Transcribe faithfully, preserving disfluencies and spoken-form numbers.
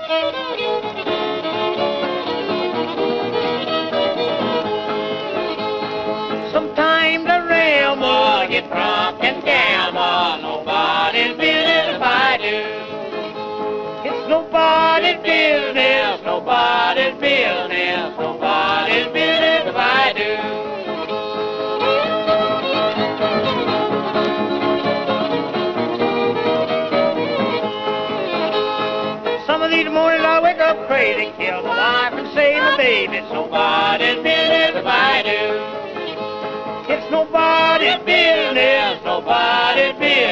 Sometimes the railroad gets drunk and gamble. Nobody's business if I do. It's nobody's business, nobody's business, nobody's business if I do. Some of these mornings I wake up crazy, kill my wife and save my baby. It's nobody's business if I do. It's nobody's business, nobody's business.